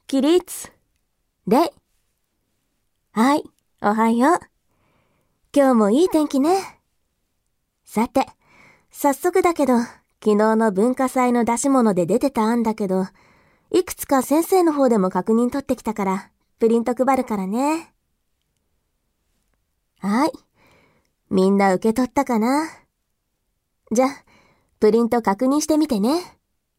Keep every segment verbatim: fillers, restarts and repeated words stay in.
起立。礼。はい、おはよう。今日もいい天気ね。さて、早速だけど、昨日の文化祭の出し物で出てた案だけど、いくつか先生の方でも確認取ってきたから、プリント配るからね。はい。みんな受け取ったかな？じゃあ、プリント確認してみてね。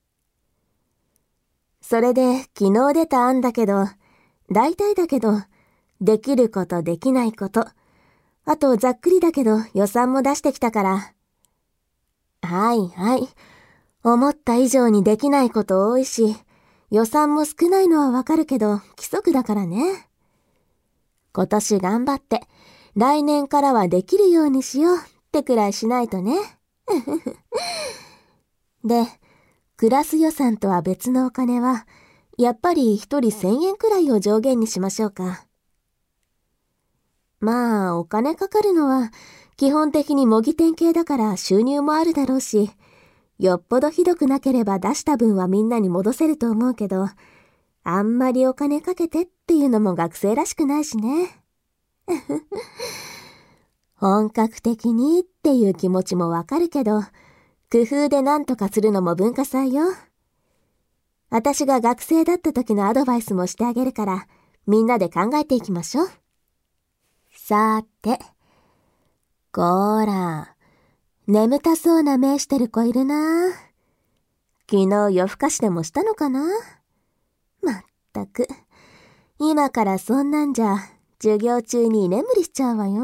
それで、昨日出た案だけど、大体だけど、できることできないこと、あとざっくりだけど予算も出してきたから。はいはい。思った以上にできないこと多いし、予算も少ないのはわかるけど、規則だからね。今年頑張って、来年からはできるようにしようってくらいしないとね。で、クラス予算とは別のお金は、やっぱり一人せんえんくらいを上限にしましょうか。まあ、お金かかるのは、基本的に模擬店系だから収入もあるだろうし、よっぽどひどくなければ出した分はみんなに戻せると思うけど、あんまりお金かけてっていうのも学生らしくないしね。本格的にっていう気持ちもわかるけど、工夫でなんとかするのも文化祭よ。私が学生だった時のアドバイスもしてあげるから、みんなで考えていきましょう。さて、こーら、眠たそうな目してる子いるな。昨日夜更かしでもしたのかな？まったく、今からそんなんじゃ、授業中に居眠りしちゃうわよ。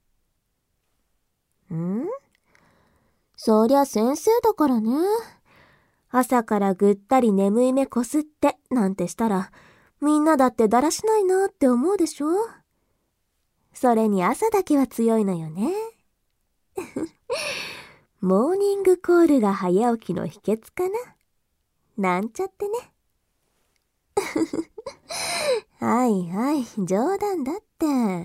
ん？そりゃ先生だからね。朝からぐったり眠い目こすってなんてしたら、みんなだってだらしないなって思うでしょ？それに朝だけは強いのよね。モーニングコールが早起きの秘訣かな？なんちゃってね。はいはい、冗談だって。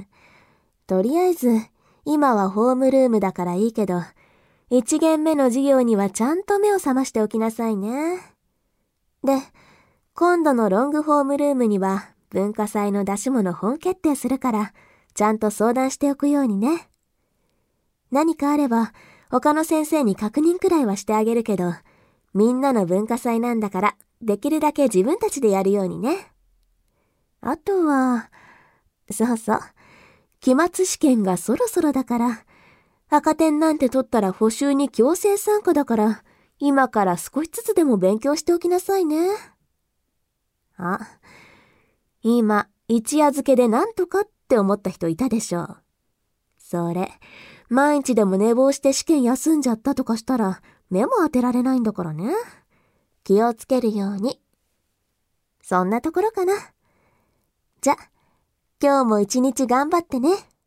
とりあえず、今はホームルームだからいいけど、一限目の授業にはちゃんと目を覚ましておきなさいね。で、今度のロングホームルームには文化祭の出し物本決定するから、ちゃんと相談しておくようにね。何かあれば、他の先生に確認くらいはしてあげるけど、みんなの文化祭なんだから、できるだけ自分たちでやるようにね。あとは、そうそう、期末試験がそろそろだから、赤点なんて取ったら補習に強制参加だから、今から少しずつでも勉強しておきなさいね。あ、今、一夜漬けでなんとかって思った人いたでしょう。それ、毎日でも寝坊して試験休んじゃったとかしたら、目も当てられないんだからね。気をつけるように。そんなところかな。じゃ、今日も一日頑張ってね。